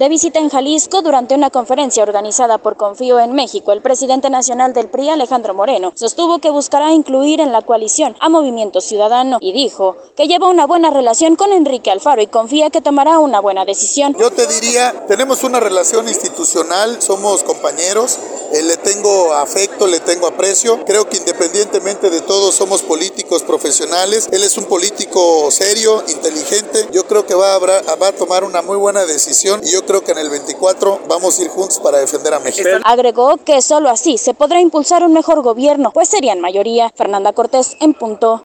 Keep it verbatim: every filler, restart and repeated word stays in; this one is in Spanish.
De visita en Jalisco, durante una conferencia organizada por Confío en México, el presidente nacional del P R I, Alejandro Moreno, sostuvo que buscará incluir en la coalición a Movimiento Ciudadano y dijo que lleva una buena relación con Enrique Alfaro y confía que tomará una buena decisión. Yo te diría, tenemos una relación institucional, somos compañeros, eh, le tengo afecto, le tengo aprecio, creo que independientemente de todo somos políticos profesionales, él es un político serio, inteligente, yo creo que va a, va a tomar una muy buena decisión y yo creo que en el veinticuatro vamos a ir juntos para defender a México. Agregó que solo así se podrá impulsar un mejor gobierno, pues serían mayoría. Fernanda Cortés, en punto.